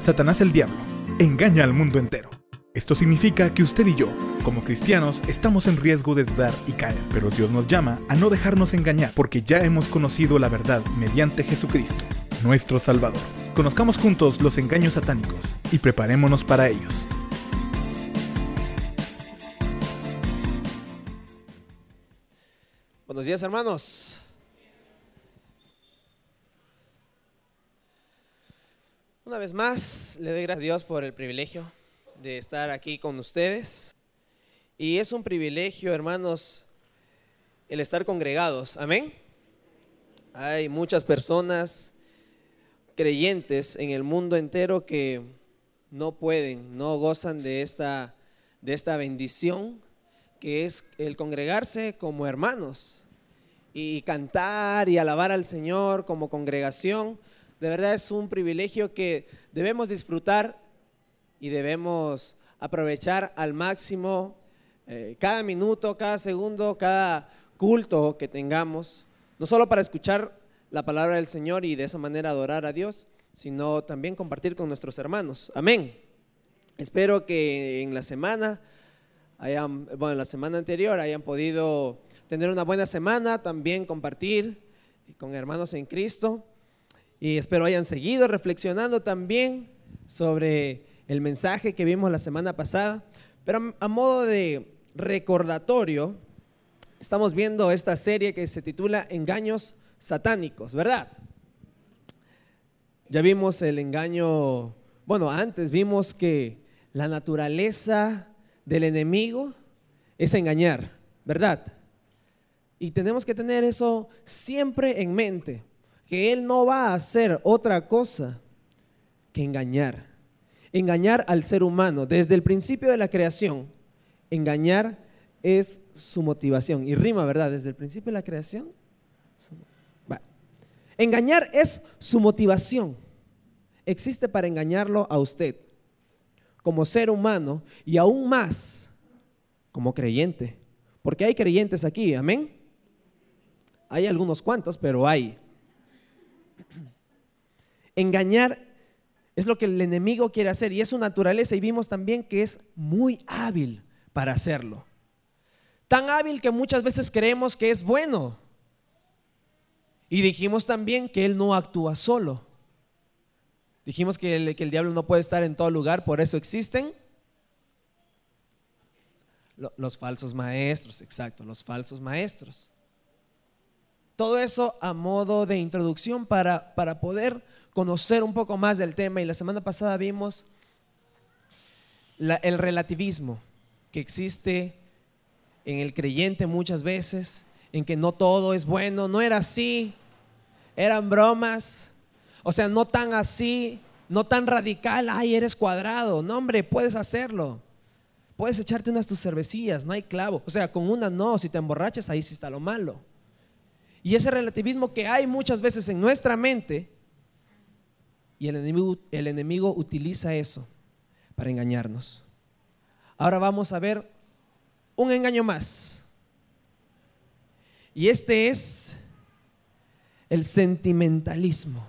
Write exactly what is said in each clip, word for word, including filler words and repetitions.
Satanás el diablo engaña al mundo entero. Esto significa que usted y yo, como cristianos, estamos en riesgo de dudar y caer, pero Dios nos llama a no dejarnos engañar, porque ya hemos conocido la verdad mediante Jesucristo, nuestro Salvador. Conozcamos juntos los engaños satánicos y preparémonos para ellos. Buenos días, hermanos. Una vez más, le doy gracias a Dios por el privilegio de estar aquí con ustedes. Y es un privilegio, hermanos, el estar congregados. Amén. Hay muchas personas creyentes en el mundo entero que no pueden, no gozan de esta, de esta bendición que es el congregarse como hermanos y cantar y alabar al Señor como congregación. De verdad es un privilegio que debemos disfrutar y debemos aprovechar al máximo eh, cada minuto, cada segundo, cada culto que tengamos, no solo para escuchar la palabra del Señor y de esa manera adorar a Dios, sino también compartir con nuestros hermanos. Amén. Espero que en la semana, hayan, bueno, la semana anterior hayan podido tener una buena semana, también compartir con hermanos en Cristo. Y espero hayan seguido reflexionando también sobre el mensaje que vimos la semana pasada. Pero a modo de recordatorio, estamos viendo esta serie que se titula Engaños Satánicos, ¿verdad? Ya vimos el engaño, bueno, antes vimos que la naturaleza del enemigo es engañar, ¿verdad? Y tenemos que tener eso siempre en mente, que él no va a hacer otra cosa que engañar, engañar al ser humano. Desde el principio de la creación, engañar es su motivación. Y rima, ¿verdad? Desde el principio de la creación, va. Engañar es su motivación. Existe para engañarlo a usted como ser humano y aún más como creyente, porque hay creyentes aquí, amén. Hay algunos cuantos, pero hay. Engañar es lo que el enemigo quiere hacer y es su naturaleza, y vimos también que es muy hábil para hacerlo. Tan hábil que muchas veces creemos que es bueno. Y dijimos también que él no actúa solo. Dijimos que el, que el diablo no puede estar en todo lugar, por eso existen los falsos maestros, exacto, los falsos maestros. Todo eso a modo de introducción para, para poder conocer un poco más del tema. Y la semana pasada vimos la, el relativismo que existe en el creyente muchas veces, en que no todo es bueno. No era así, eran bromas, o sea, no tan así, no tan radical. Ay, eres cuadrado, no hombre, puedes hacerlo, puedes echarte unas tus cervecillas, no hay clavo. O sea, con una no, si te emborrachas ahí sí está lo malo. Y ese relativismo que hay muchas veces en nuestra mente, y el enemigo, el enemigo utiliza eso para engañarnos. Ahora vamos a ver un engaño más, y este es el sentimentalismo.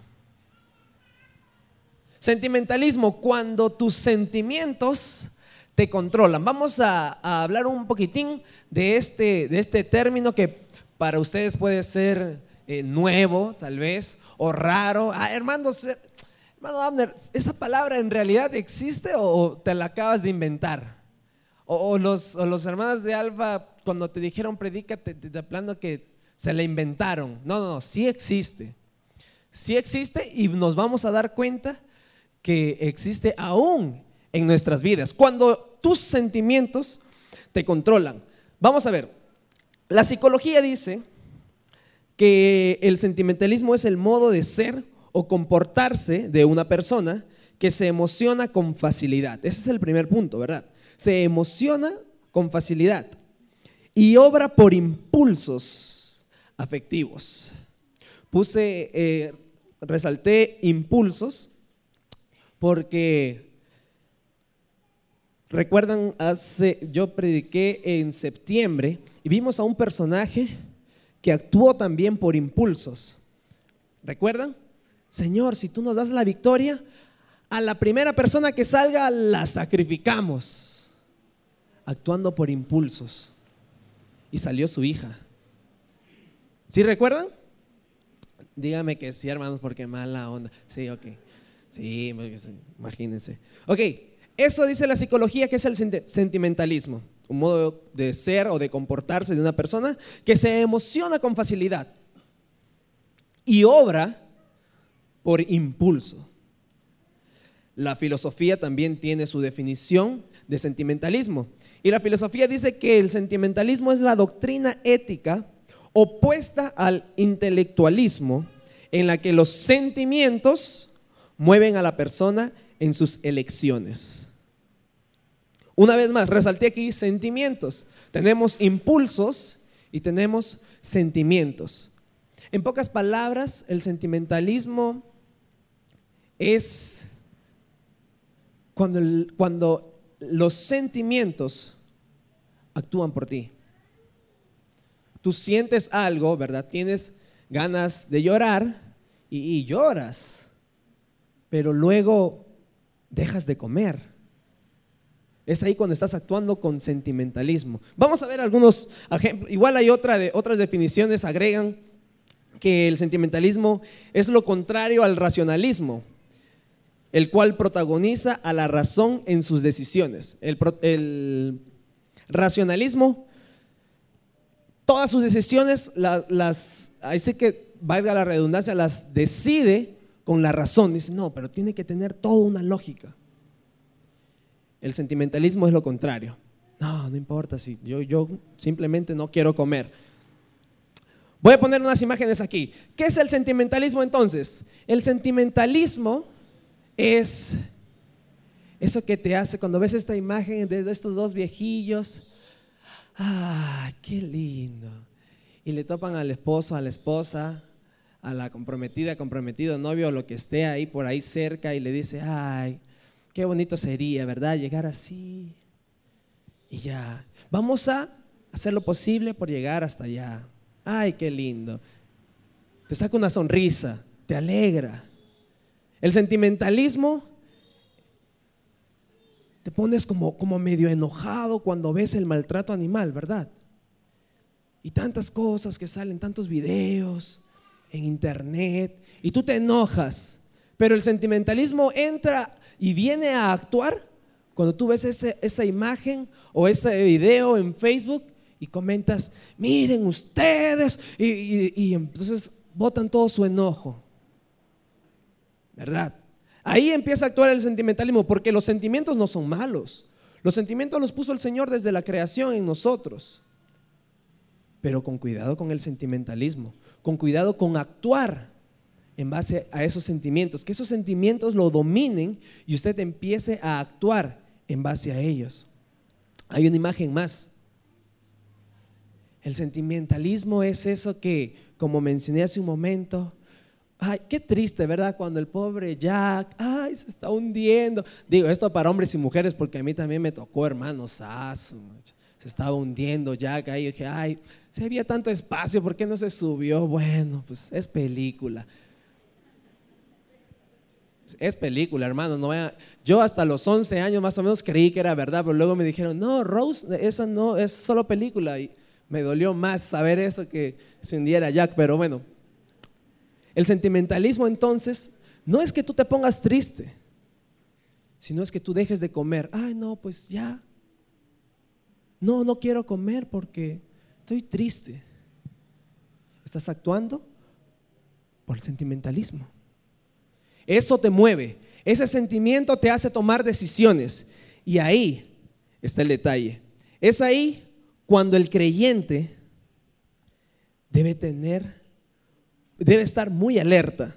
Sentimentalismo, cuando tus sentimientos te controlan. Vamos a, a hablar un poquitín de este, de este término que para ustedes puede ser eh, nuevo, tal vez, o raro. Ah, hermano, hermano Abner, ¿esa palabra en realidad existe o te la acabas de inventar? O, o, los, o los hermanos de Alfa, cuando te dijeron predícate, te, te hablando que se la inventaron. No, no, no, sí existe. Sí existe, y nos vamos a dar cuenta que existe aún en nuestras vidas, cuando tus sentimientos te controlan. Vamos a ver. La psicología dice que el sentimentalismo es el modo de ser o comportarse de una persona que se emociona con facilidad. Ese es el primer punto, ¿verdad? Se emociona con facilidad y obra por impulsos afectivos. Puse, eh, resalté impulsos porque recuerdan, hace, yo prediqué en septiembre y vimos a un personaje que actuó también por impulsos. ¿Recuerdan? Señor, si tú nos das la victoria, a la primera persona que salga la sacrificamos, actuando por impulsos. Y salió su hija. ¿Sí recuerdan? Dígame que sí, hermanos, porque mala onda. Sí, ok. Sí, imagínense. Ok, eso dice la psicología que es el sentimentalismo. Un modo de ser o de comportarse de una persona que se emociona con facilidad y obra por impulso. La filosofía también tiene su definición de sentimentalismo. Y la filosofía dice que el sentimentalismo es la doctrina ética opuesta al intelectualismo, en la que los sentimientos mueven a la persona en sus elecciones. Una vez más, resalté aquí sentimientos. Tenemos impulsos y tenemos sentimientos. En pocas palabras, el sentimentalismo es cuando, el, cuando los sentimientos actúan por ti. Tú sientes algo, ¿verdad? Tienes ganas de llorar y, y lloras, pero luego dejas de comer. Es ahí cuando estás actuando con sentimentalismo. Vamos a ver algunos ejemplos. Igual hay otra de, otras definiciones, agregan que el sentimentalismo es lo contrario al racionalismo, el cual protagoniza a la razón en sus decisiones. El, el racionalismo, todas sus decisiones, las, las, ahí sí que valga la redundancia, las decide con la razón. Dice, no, pero tiene que tener toda una lógica. El sentimentalismo es lo contrario. No, no importa, si yo, yo simplemente no quiero comer. Voy a poner unas imágenes aquí. ¿Qué es el sentimentalismo entonces? El sentimentalismo es eso que te hace cuando ves esta imagen de estos dos viejillos. ¡Ah, qué lindo! Y le topan al esposo, a la esposa, a la comprometida, comprometido, novio o lo que esté ahí por ahí cerca y le dice, ¡ay, qué bonito sería, ¿verdad? Llegar así y ya. Vamos a hacer lo posible por llegar hasta allá. ¡Ay, qué lindo! Te saca una sonrisa, te alegra. El sentimentalismo, te pones como, como medio enojado cuando ves el maltrato animal, ¿verdad? Y tantas cosas que salen, tantos videos en internet, y tú te enojas. Pero el sentimentalismo entra y viene a actuar cuando tú ves ese, esa imagen o ese video en Facebook y comentas, miren ustedes, y, y, y entonces botan todo su enojo, ¿verdad? Ahí empieza a actuar el sentimentalismo, porque los sentimientos no son malos. Los sentimientos los puso el Señor desde la creación en nosotros. Pero con cuidado con el sentimentalismo, con cuidado con actuar en base a esos sentimientos, que esos sentimientos lo dominen y usted empiece a actuar en base a ellos. Hay una imagen más. El sentimentalismo es eso que, como mencioné hace un momento, ay, qué triste, ¿verdad? Cuando el pobre Jack, ay, se está hundiendo. Digo esto para hombres y mujeres porque a mí también me tocó, hermanos, ah, se estaba hundiendo Jack. Ahí dije, ay, si había tanto espacio, ¿por qué no se subió? Bueno, pues es película. Es película, hermano. No vaya. Yo hasta los once años más o menos creí que era verdad, pero luego me dijeron, no, Rose, esa no, es solo película. Y me dolió más saber eso que se hundiera Jack, pero bueno. El sentimentalismo entonces no es que tú te pongas triste, sino es que tú dejes de comer. Ay, no, pues ya. No, no quiero comer porque estoy triste. Estás actuando por el sentimentalismo. Eso te mueve, ese sentimiento te hace tomar decisiones. Y ahí está el detalle. Es ahí cuando el creyente debe tener debe estar muy alerta.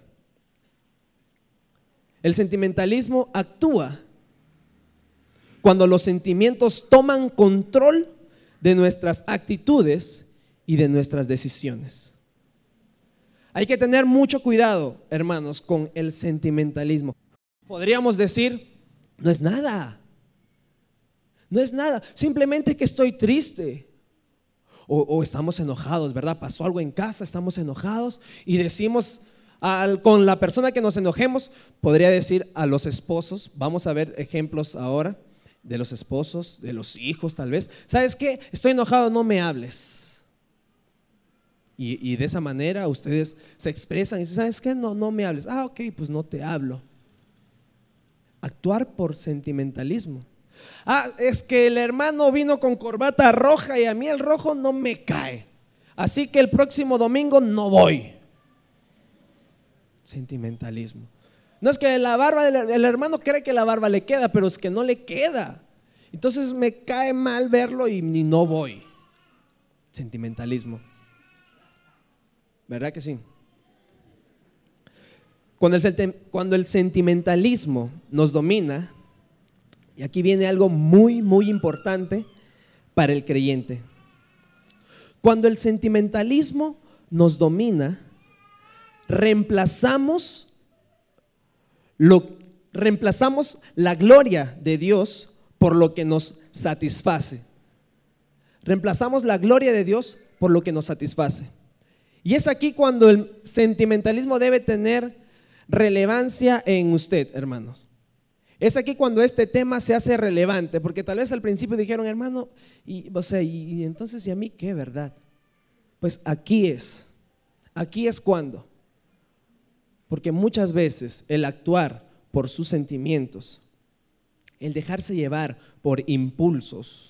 El sentimentalismo actúa cuando los sentimientos toman control de nuestras actitudes y de nuestras decisiones. Hay que tener mucho cuidado, hermanos, con el sentimentalismo. Podríamos decir, no es nada. No es nada, simplemente que estoy triste. O, o estamos enojados, ¿verdad? Pasó algo en casa, estamos enojados y decimos, Al, con la persona que nos enojemos, podría decir a los esposos, vamos a ver ejemplos ahora de los esposos, de los hijos tal vez. ¿Sabes qué? Estoy enojado, no me hables. Y, y de esa manera ustedes se expresan y dicen, ¿sabes qué? No, no me hables. Ah, ok, pues no te hablo. Actuar por sentimentalismo. Ah, es que el hermano vino con corbata roja y a mí el rojo no me cae. Así que el próximo domingo no voy. Sentimentalismo. No es que la barba del el hermano cree que la barba le queda, pero es que no le queda. Entonces me cae mal verlo y ni no voy. Sentimentalismo. ¿Verdad que sí? Cuando el, cuando el sentimentalismo nos domina, y aquí viene algo muy, muy importante para el creyente. Cuando el sentimentalismo nos domina, reemplazamos, lo, reemplazamos la gloria de Dios por lo que nos satisface. Reemplazamos la gloria de Dios por lo que nos satisface. Y es aquí cuando el sentimentalismo debe tener relevancia en usted, hermanos. Es aquí cuando este tema se hace relevante, porque tal vez al principio dijeron, hermano, y, o sea, y, y entonces, ¿y a mí qué, verdad? Pues aquí es, aquí es cuando. Porque muchas veces el actuar por sus sentimientos, el dejarse llevar por impulsos,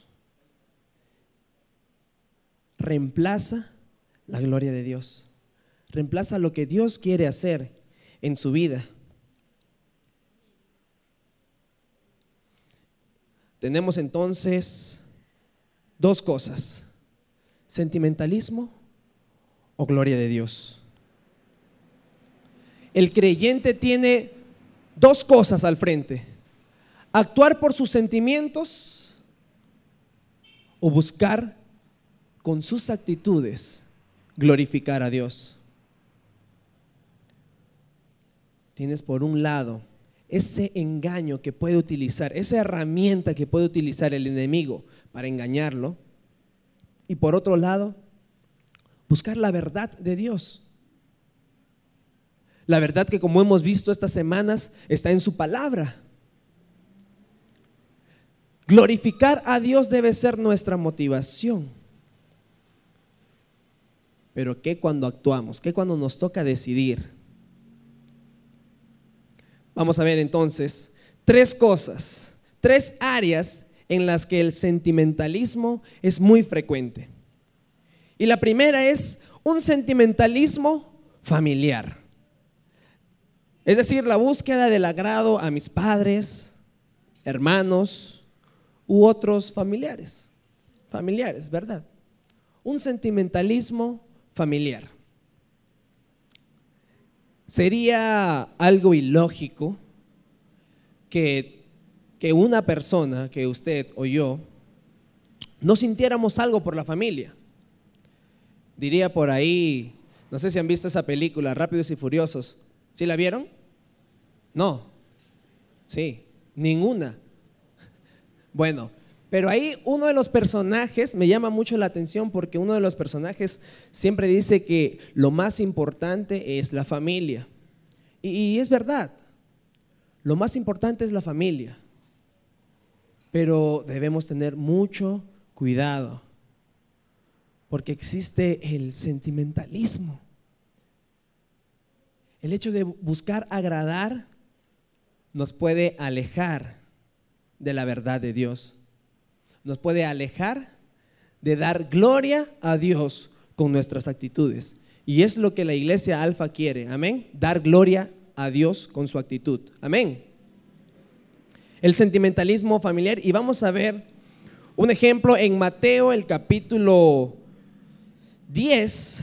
reemplaza la gloria de Dios, reemplaza lo que Dios quiere hacer en su vida. Tenemos entonces dos cosas: sentimentalismo o gloria de Dios. El creyente tiene dos cosas al frente: actuar por sus sentimientos o buscar con sus actitudes glorificar a Dios. Tienes por un lado ese engaño que puede utilizar, esa herramienta que puede utilizar el enemigo para engañarlo, y por otro lado, buscar la verdad de Dios. La verdad que, como hemos visto estas semanas, está en su palabra. Glorificar a Dios debe ser nuestra motivación. Pero ¿qué cuando actuamos? ¿Qué cuando nos toca decidir? Vamos a ver entonces tres cosas, tres áreas en las que el sentimentalismo es muy frecuente. Y la primera es un sentimentalismo familiar. Es decir, la búsqueda del agrado a mis padres, hermanos u otros familiares. Familiares, ¿verdad? Un sentimentalismo familiar. Sería algo ilógico que, que una persona, que usted o yo, no sintiéramos algo por la familia. Diría por ahí, no sé si han visto esa película, Rápidos y Furiosos. ¿Sí la vieron? No. Sí, ninguna. Bueno, pero ahí uno de los personajes me llama mucho la atención, porque uno de los personajes siempre dice que lo más importante es la familia. Y, y es verdad, lo más importante es la familia, pero debemos tener mucho cuidado, porque existe el sentimentalismo. El hecho de buscar agradar nos puede alejar de la verdad de Dios. Nos puede alejar de dar gloria a Dios con nuestras actitudes. Y es lo que la iglesia Alfa quiere, amén, dar gloria a Dios con su actitud, amén. El sentimentalismo familiar, y vamos a ver un ejemplo en Mateo, el capítulo diez,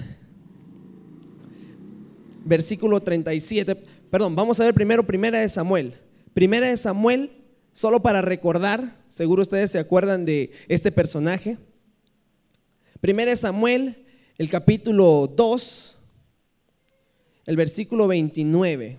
versículo treinta y siete, perdón, vamos a ver primero Primera de Samuel. Primera de Samuel, solo para recordar, seguro ustedes se acuerdan de este personaje. Primera de Samuel, el capítulo dos, el versículo veintinueve.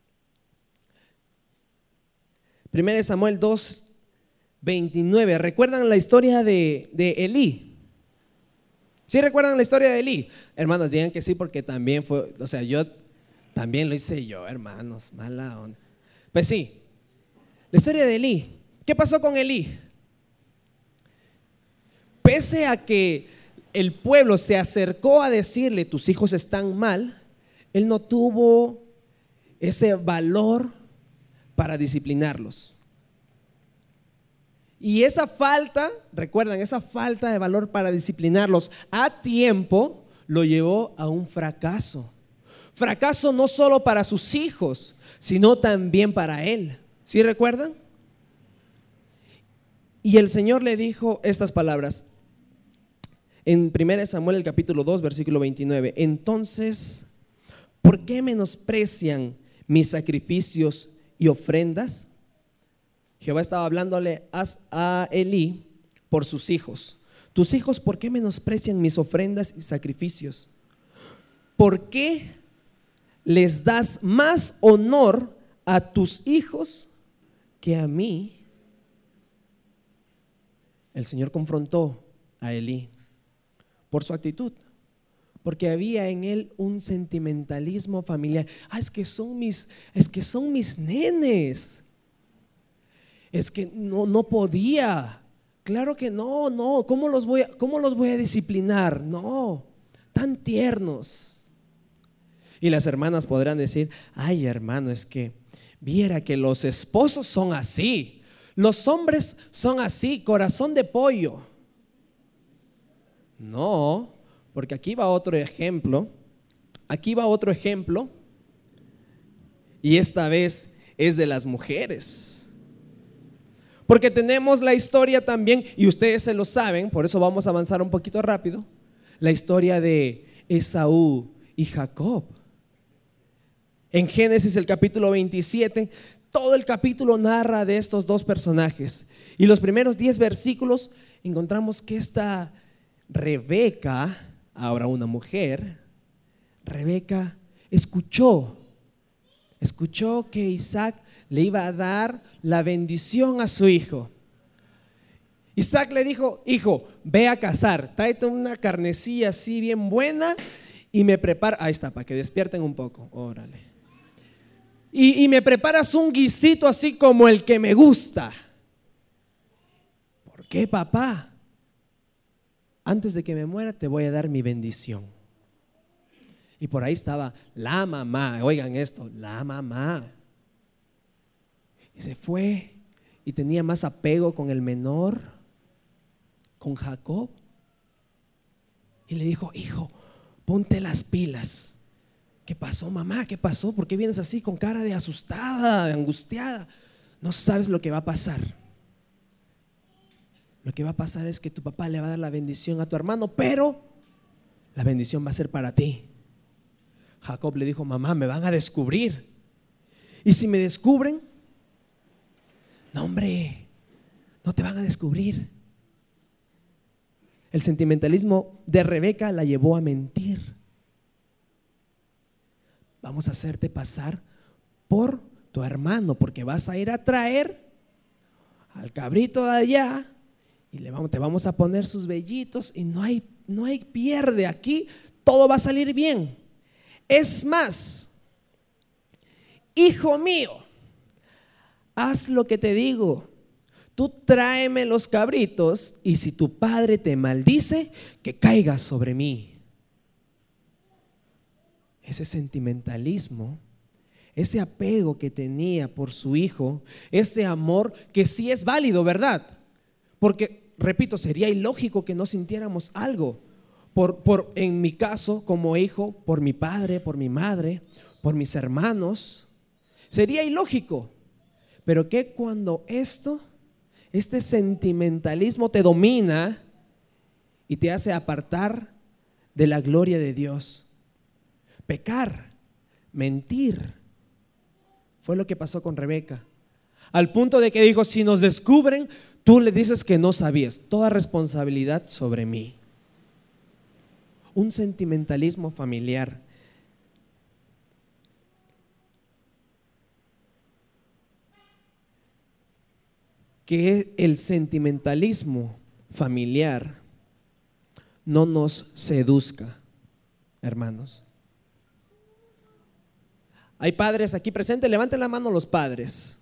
Primera de Samuel dos, veintinueve. ¿Recuerdan la historia de, de Elí? ¿Sí recuerdan la historia de Elí? Hermanos, digan que sí, porque también fue, o sea, yo También lo hice yo, hermanos, mala onda. Pues sí, la historia de Elí. ¿Qué pasó con Elí? Pese a que el pueblo se acercó a decirle, tus hijos están mal, él no tuvo ese valor para disciplinarlos. Y esa falta, recuerdan, esa falta de valor para disciplinarlos a tiempo lo llevó a un fracaso. Fracaso no solo para sus hijos, sino también para él. ¿Sí recuerdan? Y el Señor le dijo estas palabras en primera Samuel el capítulo dos versículo veintinueve. Entonces, ¿por qué menosprecian mis sacrificios y ofrendas? Jehová estaba hablándole a Elí por sus hijos. Tus hijos, ¿por qué menosprecian mis ofrendas y sacrificios? ¿Por qué les das más honor a tus hijos que a mí? El Señor confrontó a Elí por su actitud, porque había en él un sentimentalismo familiar. Ah, es que son mis, es que son mis nenes. Es que no, no podía. Claro que no, no. ¿Cómo los voy a, cómo los voy a disciplinar? No, tan tiernos. Y las hermanas podrán decir, ay, hermano, es que viera que los esposos son así. Los hombres son así, corazón de pollo. No, porque aquí va otro ejemplo. Aquí va otro ejemplo. Y esta vez es de las mujeres. Porque tenemos la historia también, y ustedes se lo saben, por eso vamos a avanzar un poquito rápido, la historia de Esaú y Jacob. En Génesis el capítulo veintisiete, todo el capítulo narra de estos dos personajes. Y los primeros diez versículos encontramos que esta Rebeca, ahora una mujer, Rebeca escuchó, escuchó que Isaac le iba a dar la bendición a su hijo. Isaac le dijo, hijo, ve a cazar, tráete una carnecilla así bien buena y me prepara, ahí está, para que despierten un poco, órale. Y, y me preparas un guisito así como el que me gusta. ¿Por qué, papá? Antes de que me muera te voy a dar mi bendición. Y por ahí estaba la mamá, oigan esto, la mamá. Y se fue y tenía más apego con el menor, con Jacob. Y le dijo, hijo, ponte las pilas. ¿Qué pasó, mamá? ¿Qué pasó? ¿Por qué vienes así con cara de asustada, de angustiada? No sabes lo que va a pasar. Lo que va a pasar es que tu papá le va a dar la bendición a tu hermano, pero la bendición va a ser para ti. Jacob le dijo, mamá, me van a descubrir. Y si me descubren, no, hombre, no te van a descubrir. El sentimentalismo de Rebeca la llevó a mentir. Vamos a hacerte pasar por tu hermano, porque vas a ir a traer al cabrito de allá y le vamos, te vamos a poner sus vellitos y no hay, no hay pierde aquí, todo va a salir bien. Es más, hijo mío, haz lo que te digo, tú tráeme los cabritos y si tu padre te maldice, que caiga sobre mí. Ese sentimentalismo, ese apego que tenía por su hijo, ese amor que sí es válido, ¿verdad? Porque, repito, sería ilógico que no sintiéramos algo por, por, en mi caso como hijo, por mi padre, por mi madre, por mis hermanos. Sería ilógico. Pero que cuando esto, este sentimentalismo te domina y te hace apartar de la gloria de Dios. Pecar, mentir, fue lo que pasó con Rebeca. Al punto de que dijo, si nos descubren, tú le dices que no sabías, toda responsabilidad sobre mí. Un sentimentalismo familiar. Que el sentimentalismo familiar no nos seduzca, hermanos. ¿Hay padres aquí presentes? Levanten la mano los padres.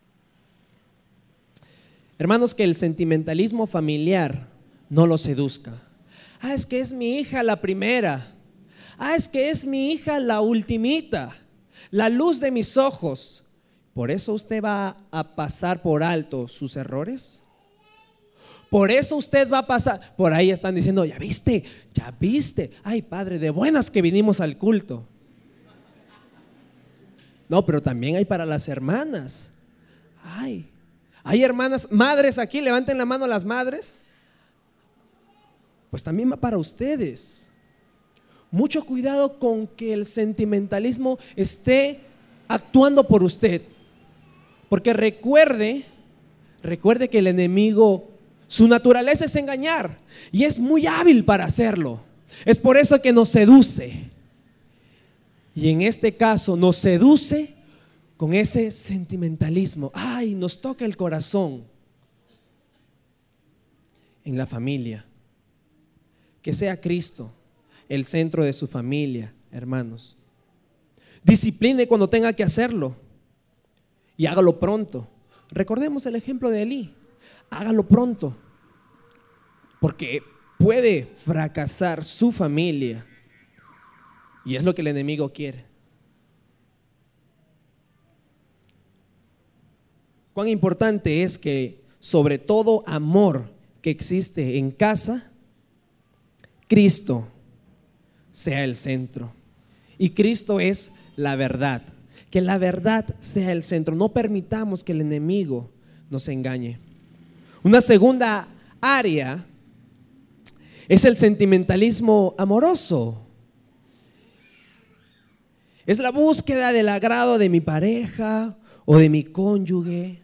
Hermanos, que el sentimentalismo familiar no los seduzca. Ah, es que es mi hija la primera. Ah, es que es mi hija la ultimita, la luz de mis ojos. ¿Por eso usted va a pasar por alto sus errores? Por eso usted va a pasar. Por ahí están diciendo, ya viste, ya viste. Ay, padre, de buenas que vinimos al culto. No, pero también hay para las hermanas. Ay, hay hermanas, madres aquí, levanten la mano las madres. Pues también va para ustedes. Mucho cuidado con que el sentimentalismo esté actuando por usted. Porque recuerde, recuerde que el enemigo, su naturaleza es engañar y es muy hábil para hacerlo. Es por eso que nos seduce. Y en este caso nos seduce con ese sentimentalismo. Ay, nos toca el corazón. En la familia, que sea Cristo el centro de su familia, hermanos. Discipline cuando tenga que hacerlo y hágalo pronto. Recordemos el ejemplo de Elí. Hágalo pronto, porque puede fracasar su familia y es lo que el enemigo quiere. Cuán importante es que sobre todo amor que existe en casa, Cristo sea el centro. Y Cristo es la verdad. Que la verdad sea el centro. No permitamos que el enemigo nos engañe. Una segunda área es el sentimentalismo amoroso. Es la búsqueda del agrado de mi pareja o de mi cónyuge.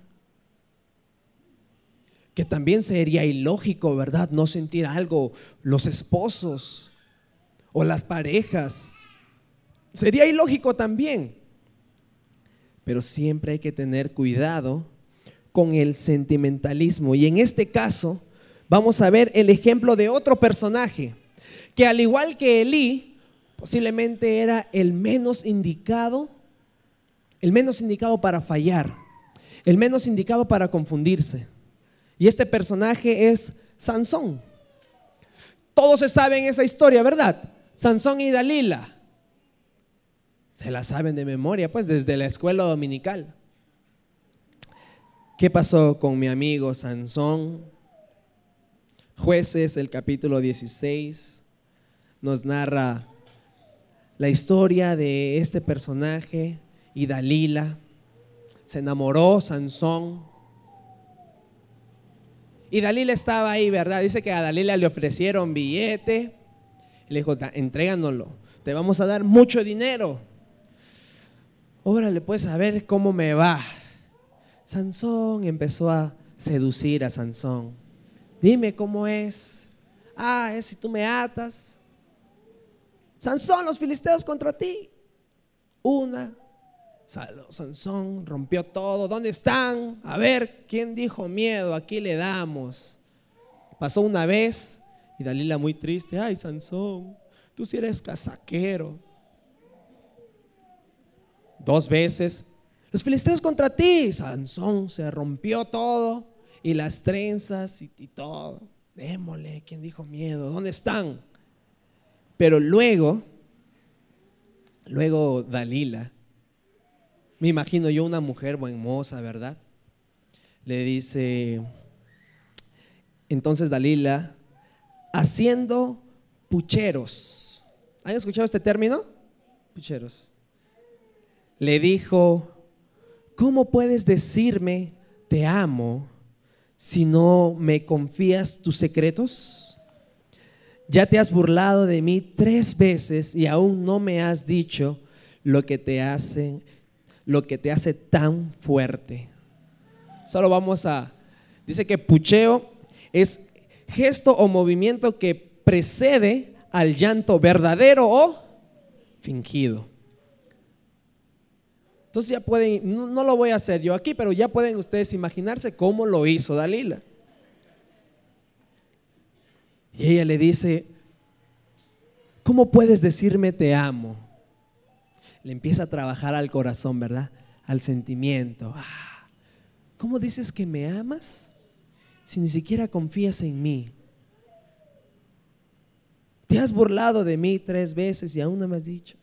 Que también sería ilógico, ¿verdad? No sentir algo los esposos o las parejas. Sería ilógico también. Pero siempre hay que tener cuidado con el sentimentalismo. Y en este caso vamos a ver el ejemplo de otro personaje que, al igual que Elí, posiblemente era el menos indicado, el menos indicado para fallar, el menos indicado para confundirse. Y este personaje es Sansón. Todos se saben esa historia, ¿verdad? Sansón y Dalila. Se la saben de memoria, pues, desde la escuela dominical. ¿Qué pasó con mi amigo Sansón? Jueces, el capítulo dieciséis, nos narra la historia de este personaje y Dalila. Se enamoró Sansón. Y Dalila estaba ahí, ¿verdad? Dice que a Dalila le ofrecieron billete. Le dijo, entréganoslo, te vamos a dar mucho dinero. Órale, pues, a ver cómo me va. Sansón empezó a seducir a Sansón. Dime cómo es. Ah, es si tú me atas. Sansón, los filisteos contra ti. Una. Sansón rompió todo. ¿Dónde están? A ver, ¿quién dijo miedo? Aquí le damos. Pasó una vez y Dalila muy triste. Ay, Sansón, tú sí eres casaquero. Dos veces. Los filisteos contra ti. Sansón se rompió todo y las trenzas y, y todo. Démosle, ¿quién dijo miedo? ¿Dónde están? Pero luego, luego Dalila, me imagino yo una mujer buen moza, ¿verdad? Le dice, entonces Dalila, haciendo pucheros. ¿Han escuchado este término? Pucheros. Le dijo, ¿cómo puedes decirme te amo si no me confías tus secretos? Ya te has burlado de mí tres veces y aún no me has dicho lo que te hace, lo que te hace tan fuerte. Solo vamos a, dice que pucheo es gesto o movimiento que precede al llanto verdadero o fingido. Entonces ya pueden, no, no lo voy a hacer yo aquí, pero ya pueden ustedes imaginarse cómo lo hizo Dalila. Y ella le dice, ¿cómo puedes decirme te amo? le empieza a trabajar al corazón, ¿verdad? Al sentimiento. Ah, ¿cómo dices que me amas si ni siquiera confías en mí? Te has burlado de mí tres veces y aún no me has dicho.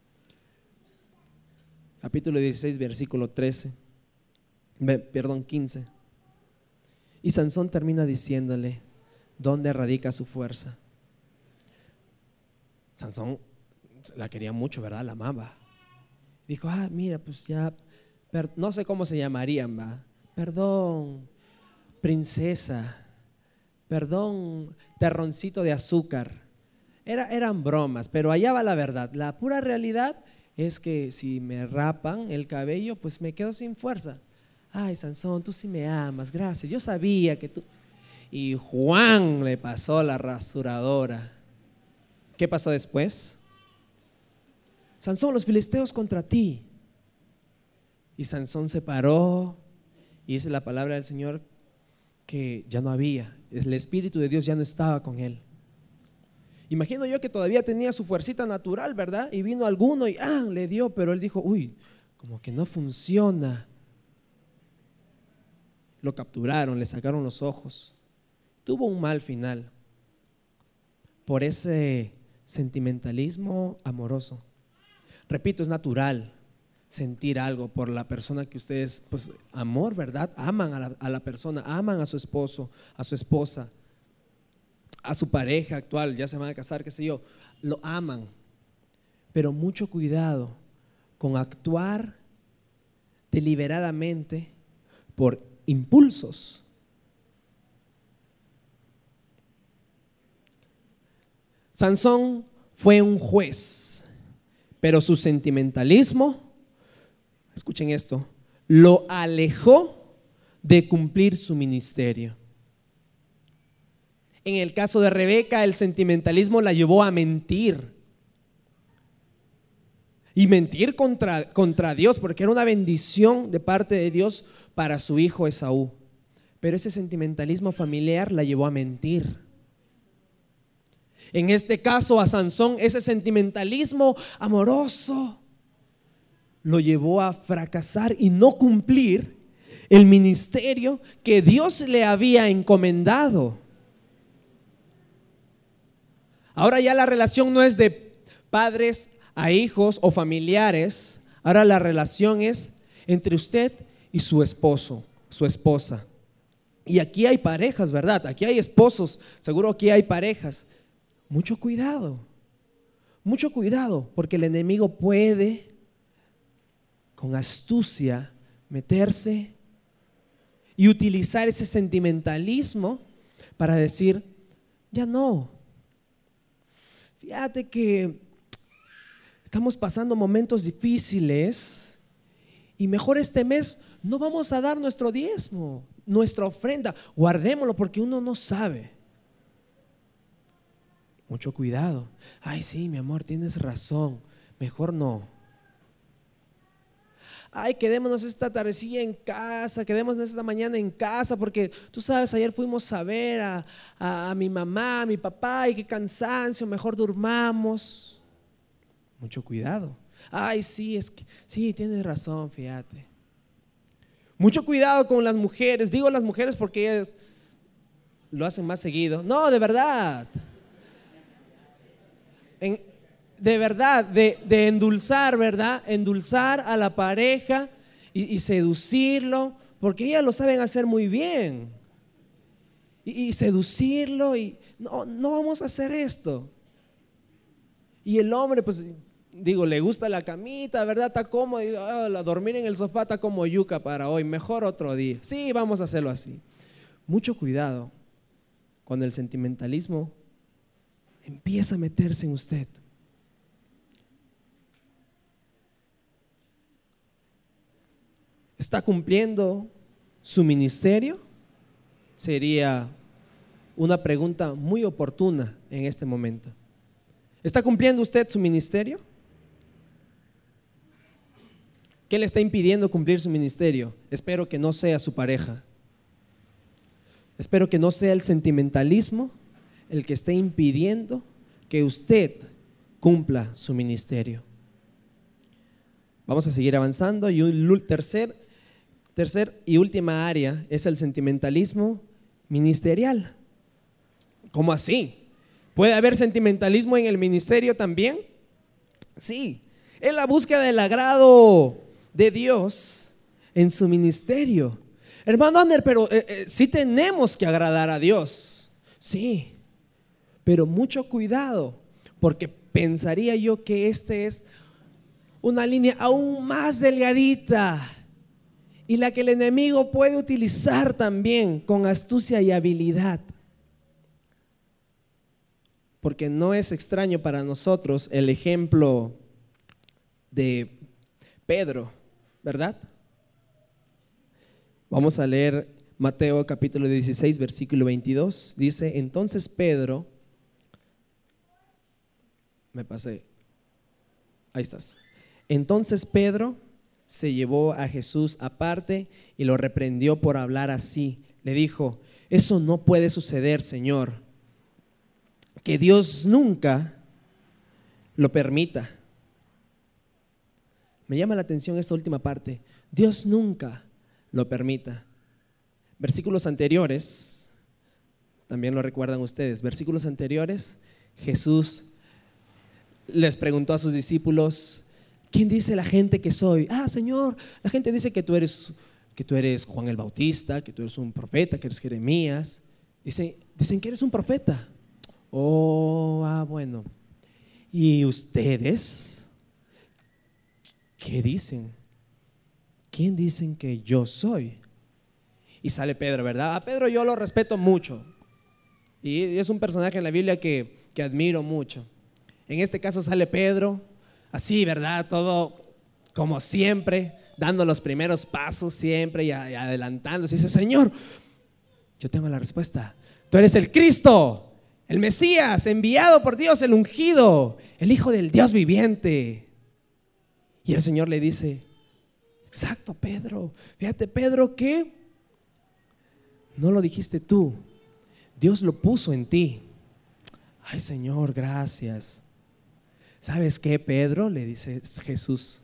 Capítulo dieciséis, versículo trece, perdón, quince. Y Sansón termina diciéndole dónde radica su fuerza. Sansón la quería mucho, ¿verdad? La amaba. Dijo, ah, mira, pues ya, per, no sé cómo se llamarían, va. Perdón, princesa. Perdón, terroncito de azúcar. Era, eran bromas, pero allá va la verdad. La pura realidad es que si me rapan el cabello, pues me quedo sin fuerza. Ay, Sansón, tú sí me amas, gracias. Yo sabía que tú... Y Juan le pasó la rasuradora. ¿Qué pasó después? Sansón, los filisteos contra ti. Y Sansón se paró y dice la palabra del Señor que ya no había. El Espíritu de Dios ya no estaba con él. Imagino yo que todavía tenía su fuercita natural, ¿verdad? Y vino alguno y ah, le dio, pero él dijo, uy, como que no funciona. Lo capturaron, le sacaron los ojos. Tuvo un mal final por ese sentimentalismo amoroso. Repito, es natural sentir algo por la persona que ustedes, pues amor, ¿verdad? Aman a la, a la persona, aman a su esposo, a su esposa, a su pareja actual, ya se van a casar, qué sé yo, lo aman. Pero mucho cuidado con actuar deliberadamente por impulsos. Sansón fue un juez, pero su sentimentalismo, escuchen esto, lo alejó de cumplir su ministerio. En el caso de Rebeca, el sentimentalismo la llevó a mentir. Y mentir contra, contra Dios, porque era una bendición de parte de Dios para su hijo Esaú. Pero ese sentimentalismo familiar la llevó a mentir. En este caso a Sansón, ese sentimentalismo amoroso lo llevó a fracasar y no cumplir el ministerio que Dios le había encomendado. Ahora ya la relación no es de padres a hijos o familiares. Ahora la relación es entre usted y su esposo, su esposa. Y aquí hay parejas, ¿verdad? Aquí hay esposos, seguro aquí hay parejas. Mucho cuidado, mucho cuidado, porque el enemigo puede con astucia meterse y utilizar ese sentimentalismo para decir, ya no. Fíjate que estamos pasando momentos difíciles y mejor este mes no vamos a dar nuestro diezmo, nuestra ofrenda, guardémoslo porque uno no sabe. Mucho cuidado. Ay, sí, mi amor, tienes razón, mejor no. Ay, quedémonos esta tardecilla en casa, quedémonos esta mañana en casa, porque tú sabes, ayer fuimos a ver a, a, a mi mamá, a mi papá, y qué cansancio, mejor durmamos. Mucho cuidado. Ay, sí, es que, sí, tienes razón, fíjate. Mucho cuidado con las mujeres, digo las mujeres porque ellas lo hacen más seguido. No, de verdad. En, de verdad, de, de endulzar, ¿verdad? Endulzar a la pareja y, y seducirlo, porque ellas lo saben hacer muy bien. Y, y seducirlo y no, no vamos a hacer esto. Y el hombre, pues, digo, le gusta la camita, ¿verdad? Está cómodo, y, oh, la dormir en el sofá está como yuca para hoy, mejor otro día. Sí, vamos a hacerlo así. Mucho cuidado cuando el sentimentalismo empieza a meterse en usted. ¿Está cumpliendo su ministerio? Sería una pregunta muy oportuna en este momento. ¿Está cumpliendo usted su ministerio? ¿Qué le está impidiendo cumplir su ministerio? Espero que no sea su pareja. Espero que no sea el sentimentalismo el que esté impidiendo que usted cumpla su ministerio. Vamos a seguir avanzando. Y un tercer, tercer y última área es el sentimentalismo ministerial. ¿Cómo así? ¿Puede haber sentimentalismo en el ministerio también? Sí, es la búsqueda del agrado de Dios en su ministerio. Hermano Ander, pero eh, eh, sí tenemos que agradar a Dios. Sí, pero mucho cuidado, porque pensaría yo que este es una línea aún más delgadita y la que el enemigo puede utilizar también con astucia y habilidad. Porque no es extraño para nosotros el ejemplo de Pedro, ¿verdad? Vamos a leer Mateo capítulo dieciséis, versículo veintidós. Dice, entonces Pedro, me pasé, ahí estás. Entonces Pedro se llevó a Jesús aparte y lo reprendió por hablar así. Le dijo, eso no puede suceder, Señor, que Dios nunca lo permita. Me llama la atención esta última parte, Dios nunca lo permita. Versículos anteriores, también lo recuerdan ustedes, versículos anteriores, Jesús les preguntó a sus discípulos, ¿quién dice la gente que soy? Ah, Señor, la gente dice que tú eres, que tú eres Juan el Bautista, que tú eres un profeta, que eres Jeremías. Dicen, dicen que eres un profeta. Oh, ah, bueno. ¿Y ustedes qué dicen? ¿Quién dicen que yo soy? Y sale Pedro, ¿verdad? A Pedro yo lo respeto mucho y es un personaje en la Biblia que, que admiro mucho. En este caso sale Pedro, así, ¿verdad? Todo como siempre, dando los primeros pasos siempre y adelantándose. Y dice, Señor, yo tengo la respuesta. Tú eres el Cristo, el Mesías, enviado por Dios, el ungido, el Hijo del Dios viviente. Y el Señor le dice, exacto, Pedro. Fíjate, Pedro, que no lo dijiste tú, Dios lo puso en ti. Ay, Señor, gracias. ¿Sabes qué, Pedro? Le dice Jesús,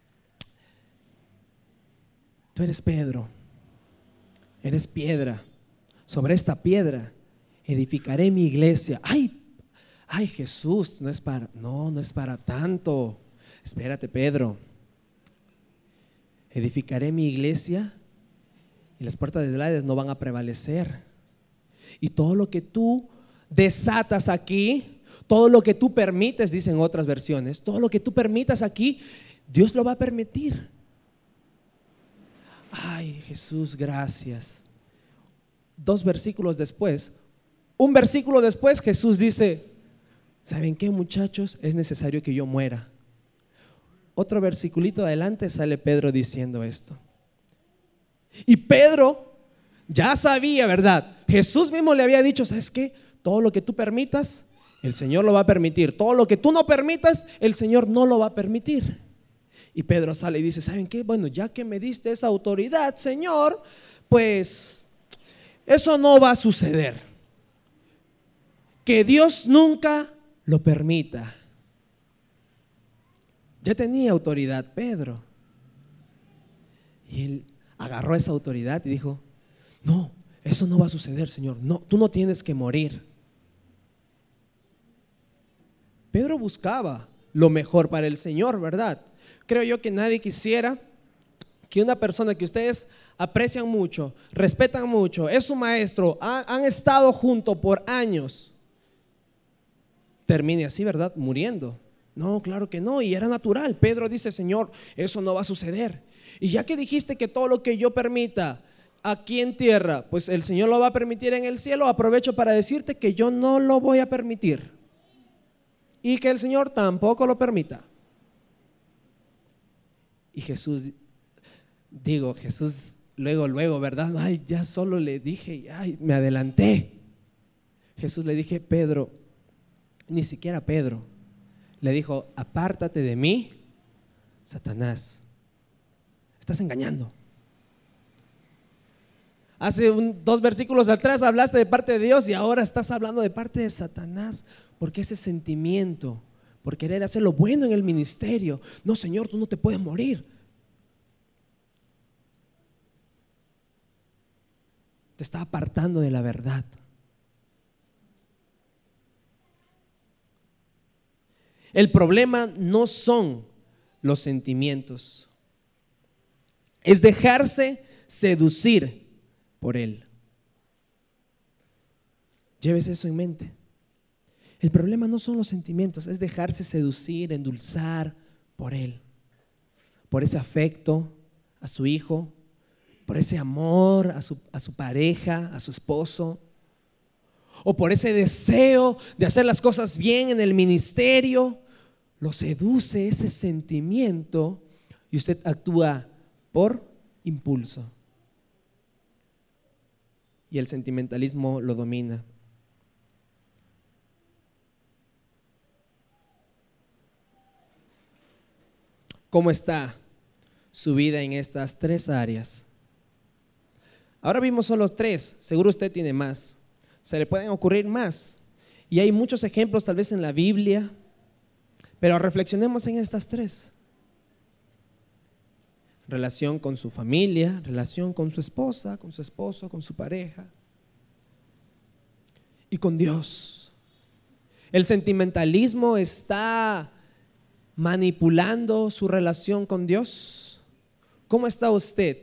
tú eres Pedro, eres piedra. Sobre esta piedra edificaré mi iglesia. Ay, ay, Jesús, no es para, no, no es para tanto. Espérate, Pedro. Edificaré mi iglesia y las puertas del Hades no van a prevalecer. Y todo lo que tú desatas aquí, todo lo que tú permites, dicen otras versiones, todo lo que tú permitas aquí, Dios lo va a permitir. Ay, Jesús, gracias. Dos versículos después, un versículo después, Jesús dice, ¿saben qué, muchachos? Es necesario que yo muera. Otro versiculito adelante sale Pedro diciendo esto. Y Pedro ya sabía, ¿verdad? Jesús mismo le había dicho, ¿sabes qué? Todo lo que tú permitas, el Señor lo va a permitir. Todo lo que tú no permitas, el Señor no lo va a permitir. Y Pedro sale y dice, ¿saben qué? Bueno, ya que me diste esa autoridad, Señor, pues eso no va a suceder. Que Dios nunca lo permita. Ya tenía autoridad Pedro. Y él agarró esa autoridad y dijo, no, eso no va a suceder, Señor. No, tú no tienes que morir. Pedro buscaba lo mejor para el Señor, ¿verdad? Creo yo que nadie quisiera que una persona que ustedes aprecian mucho, respetan mucho, es su maestro, ha, han estado juntos por años, termine así, ¿verdad? Muriendo. No, claro que no, y era natural. Pedro dice, Señor, eso no va a suceder. Y ya que dijiste que todo lo que yo permita aquí en tierra, pues el Señor lo va a permitir en el cielo, aprovecho para decirte que yo no lo voy a permitir y que el Señor tampoco lo permita. Y Jesús, digo, Jesús luego, luego, ¿verdad? Ay, ya solo le dije, ay, me adelanté. Jesús le dije, Pedro, ni siquiera Pedro, le dijo, apártate de mí, Satanás, estás engañando. Hace un, dos versículos atrás hablaste de parte de Dios y ahora estás hablando de parte de Satanás, porque ese sentimiento por querer hacer lo bueno en el ministerio. No, Señor, tú no te puedes morir. Te está apartando de la verdad. El problema no son los sentimientos, es dejarse seducir por él. Lleves eso en mente. El problema no son los sentimientos, es dejarse seducir, endulzar por él, por ese afecto a su hijo, por ese amor a su, a su pareja, a su esposo, o por ese deseo de hacer las cosas bien en el ministerio. Lo seduce ese sentimiento y usted actúa por impulso. Y el sentimentalismo lo domina. ¿Cómo está su vida en estas tres áreas? Ahora vimos solo tres, seguro usted tiene más. Se le pueden ocurrir más. Y hay muchos ejemplos tal vez en la Biblia, pero reflexionemos en estas tres. Relación con su familia, relación con su esposa, con su esposo, con su pareja y con Dios. El sentimentalismo está manipulando su relación con Dios. ¿Cómo está usted?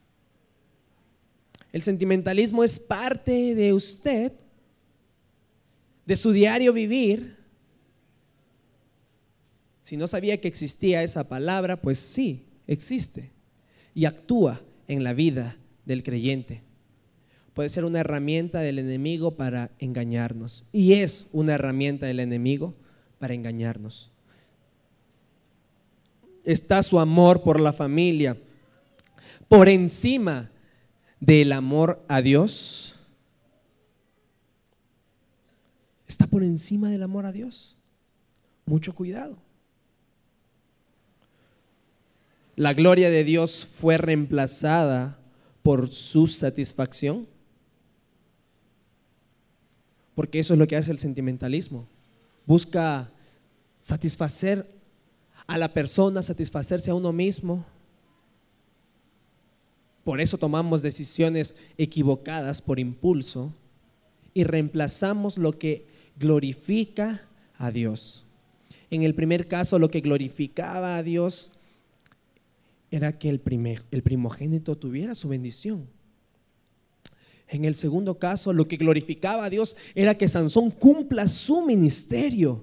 El sentimentalismo es parte de usted, de su diario vivir. Si no sabía que existía esa palabra, pues sí, existe y actúa en la vida del creyente. Puede ser una herramienta del enemigo para engañarnos, y es una herramienta del enemigo para engañarnos. Está su amor por la familia por encima del amor a Dios. Está por encima del amor a Dios. Mucho cuidado. La gloria de Dios fue reemplazada por su satisfacción, porque eso es lo que hace el sentimentalismo. Busca satisfacer a la persona, satisfacerse a uno mismo. Por eso tomamos decisiones equivocadas por impulso y reemplazamos lo que glorifica a Dios. En el primer caso, lo que glorificaba a Dios era que el, primer, el primogénito tuviera su bendición. En el segundo caso, lo que glorificaba a Dios era que Sansón cumpla su ministerio.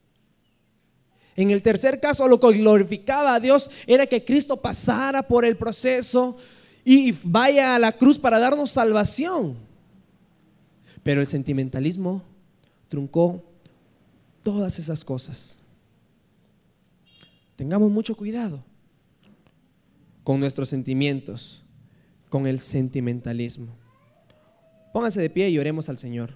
En el tercer caso, lo que glorificaba a Dios era que Cristo pasara por el proceso y vaya a la cruz para darnos salvación. Pero el sentimentalismo truncó todas esas cosas. Tengamos mucho cuidado con nuestros sentimientos, con el sentimentalismo. Pónganse de pie y oremos al Señor.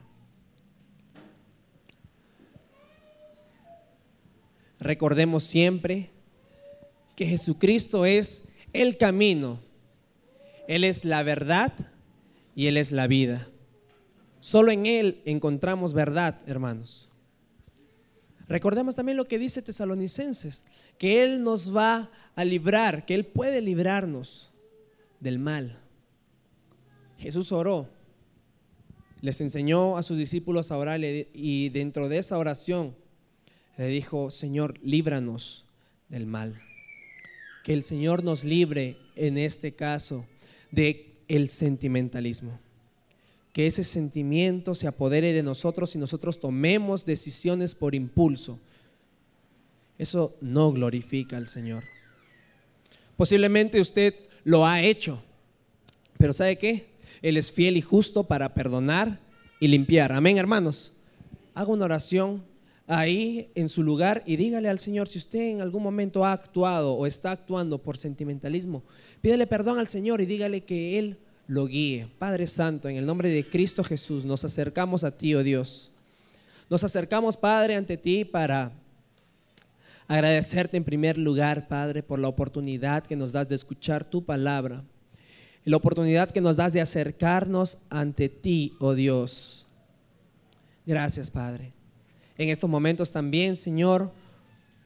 Recordemos siempre que Jesucristo es el camino, Él es la verdad y Él es la vida. Solo en Él encontramos verdad, hermanos. Recordemos también lo que dice Tesalonicenses, que Él nos va a librar, que Él puede librarnos del mal. Jesús oró, les enseñó a sus discípulos a orar, y dentro de esa oración le dijo: Señor, líbranos del mal. Que el Señor nos libre en este caso de el sentimentalismo. Que ese sentimiento se apodere de nosotros y nosotros tomemos decisiones por impulso. Eso no glorifica al Señor. Posiblemente usted lo ha hecho, pero ¿sabe qué? Él es fiel y justo para perdonar y limpiar. Amén, hermanos. Haga una oración ahí en su lugar y dígale al Señor: si usted en algún momento ha actuado o está actuando por sentimentalismo, pídele perdón al Señor y dígale que Él lo guíe. Padre Santo, en el nombre de Cristo Jesús, nos acercamos a ti, oh Dios. Nos acercamos, Padre, ante ti para agradecerte en primer lugar, Padre, por la oportunidad que nos das de escuchar tu palabra, y la oportunidad que nos das de acercarnos ante ti, oh Dios. Gracias, Padre. En estos momentos también, Señor,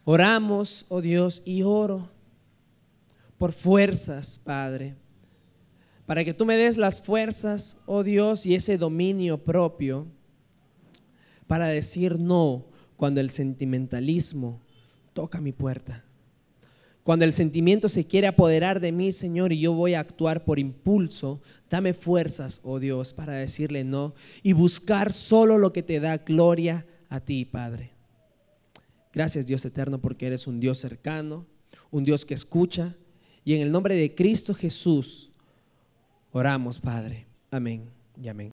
Oramos, oh Dios, y oro por fuerzas, Padre, para que tú me des las fuerzas, oh Dios, y ese dominio propio para decir no cuando el sentimentalismo toca mi puerta. Cuando el sentimiento se quiere apoderar de mí, Señor, y yo voy a actuar por impulso, dame fuerzas, oh Dios, para decirle no y buscar solo lo que te da gloria a ti, Padre. Gracias, Dios eterno, porque eres un Dios cercano, un Dios que escucha. Y en el nombre de Cristo Jesús oramos, Padre. Amén y amén.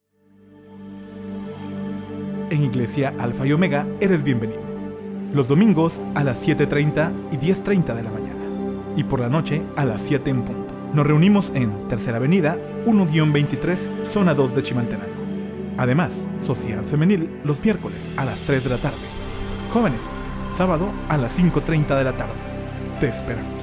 En Iglesia Alfa y Omega eres bienvenido. Los domingos a las siete treinta y diez treinta de la mañana. Y por la noche a las siete en punto. Nos reunimos en Tercera Avenida, uno veintitrés, Zona dos de Chimaltenango. Además, Sociedad Femenil los miércoles a las tres de la tarde. Jóvenes, sábado a las cinco treinta de la tarde. Te esperamos.